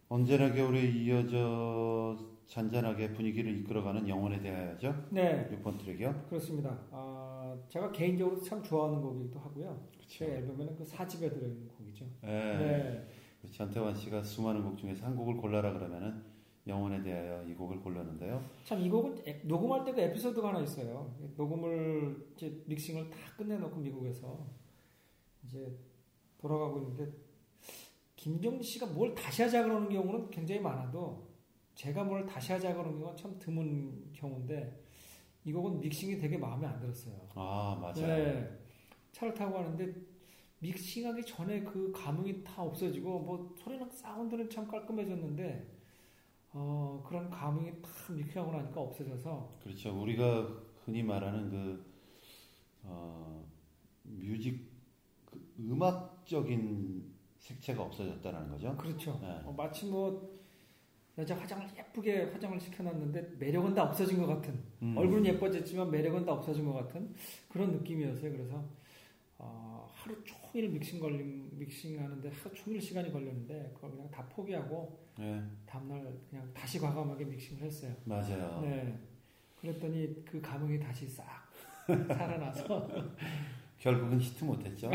언제나 겨울에 이어져 잔잔하게 분위기를 이끌어가는 영혼에 대하여죠. 네, 6번 트랙이요. 그렇습니다. 제가 개인적으로 참 좋아하는 곡이기도 하고요. 그쵸. 제 앨범에는 그 4집에 들어있는 곡이죠. 네. 네. 전태환 씨가 수많은 곡 중에서 한 곡을 골라라 그러면은 영혼에 대하여 이 곡을 골랐는데요. 참 이 곡은 녹음할 때 그 에피소드가 하나 있어요. 녹음을 이제 믹싱을 다 끝내놓고 미국에서 이제 돌아가고 있는데 김경지 씨가 뭘 다시 하자 그러는 경우는 굉장히 많아도 제가 뭘 다시 하자 그러는 경우는 참 드문 경우인데 이 곡은 믹싱이 되게 마음에 안 들었어요. 아, 맞아요. 네. 차를 타고 가는데 믹싱하기 전에 그 감흥이 다 없어지고 뭐 소리나 사운드는 참 깔끔해졌는데 그런 감흥이 다 믹싱하고 나니까 없어져서 그렇죠. 우리가 흔히 말하는 뮤직, 음악적인 색채가 없어졌다는 거죠. 그렇죠. 네. 마치 뭐 여자 화장을 예쁘게 화장을 시켜놨는데 매력은 다 없어진 것 같은 얼굴은 예뻐졌지만 매력은 다 없어진 것 같은 그런 느낌이었어요. 그래서 하루 종일 믹싱하는데 하루 종일 시간이 걸렸는데 그걸 그냥 다 포기하고 네. 다음날 그냥 다시 과감하게 믹싱을 했어요. 맞아요. 네. 그랬더니 그 감흥이 다시 싹 살아나서 결국은 히트 못했죠.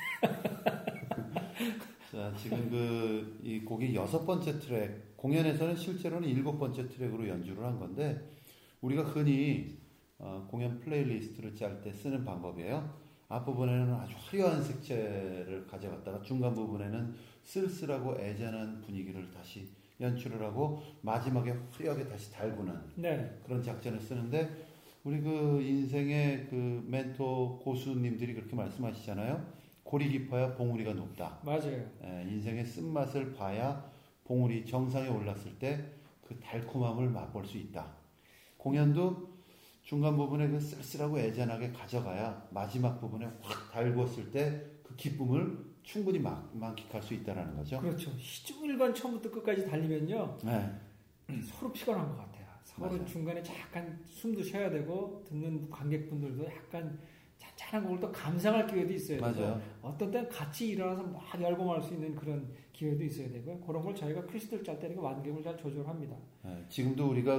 자, 지금 이 곡이 6번째 트랙, 공연에서는 실제로는 7번째 트랙으로 연주를 한 건데, 우리가 흔히 공연 플레이리스트를 짤 때 쓰는 방법이에요. 앞부분에는 아주 화려한 색채를 가져갔다가 중간 부분에는 쓸쓸하고 애잔한 분위기를 다시 연출을 하고 마지막에 화려하게 다시 달구는 네. 그런 작전을 쓰는데, 우리 그 인생의 그 멘토 고수님들이 그렇게 말씀하시잖아요. 골이 깊어야 봉우리가 높다. 맞아요. 인생의 쓴맛을 봐야 봉우리 정상에 올랐을 때 그 달콤함을 맛볼 수 있다. 공연도 중간 부분에 그 쓸쓸하고 애잔하게 가져가야 마지막 부분에 확 달궜을 때 그 기쁨을 충분히 만끽할 수 있다는 거죠. 그렇죠. 시중일관 처음부터 끝까지 달리면요. 네. 서로 피곤한 것 같아요. 서로 맞아요. 중간에 약간 숨도 쉬어야 되고 듣는 관객분들도 약간 잔잔한 곡을 또 감상할 기회도 있어야 되고 맞아요. 어떤 때는 같이 일어나서 막 열공할 수 있는 그런 기회도 있어야 되고요. 그런 걸 저희가 크리스탈 짤 때는 완경을 잘 조절합니다. 네. 지금도 우리가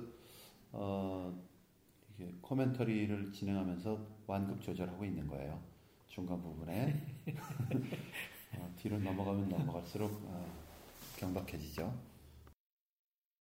이게 코멘터리를 진행하면서 완급 조절하고 있는 거예요. 중간 부분에 뒤로 넘어가면 넘어갈수록 경박해지죠.